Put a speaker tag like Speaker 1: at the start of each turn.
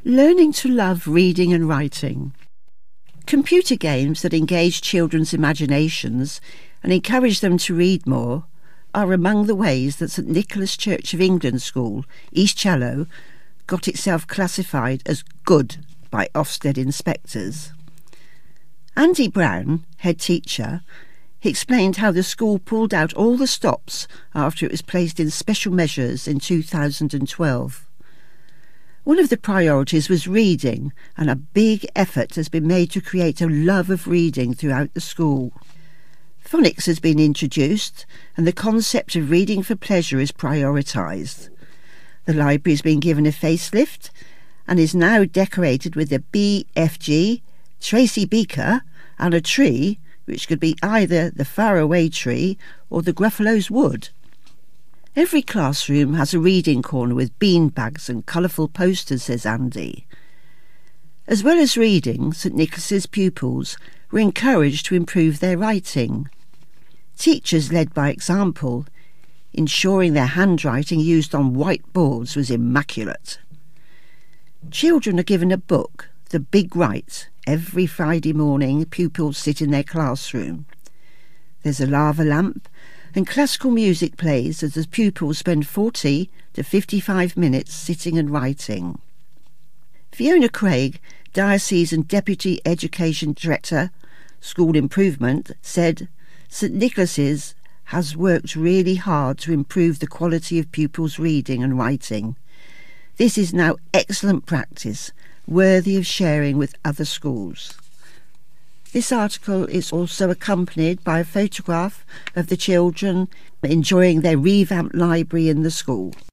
Speaker 1: Learning to love reading and writing. Computer games that engage children's imaginations and encourage them to read more are among the ways that St Nicholas Church of England School, East Challow, got itself classified as good by Ofsted inspectors. Andy Brown, head teacher, explained how the school pulled out all the stops after it was placed in special measures in 2012. One of the priorities was reading, and a big effort has been made to create a love of reading throughout the school. Phonics has been introduced, and the concept of reading for pleasure is prioritised. The library has been given a facelift and is now decorated with a BFG, Tracy Beaker, and a tree, which could be either the faraway tree or the Gruffalo's wood. Every classroom has a reading corner with bean bags and colourful posters, says Andy. As well as reading, St Nicholas's pupils were encouraged to improve their writing. Teachers led by example, ensuring their handwriting used on white boards was immaculate. Children are given a book, The Big Write. Every Friday morning, pupils sit in their classroom. There's a lava lamp, and classical music plays as the pupils spend 40 to 55 minutes sitting and writing. Fiona Craig, Diocesan Deputy Education Director, School Improvement, said St Nicholas's has worked really hard to improve the quality of pupils' reading and writing. This is now excellent practice, worthy of sharing with other schools. This article is also accompanied by a photograph of the children enjoying their revamped library in the school.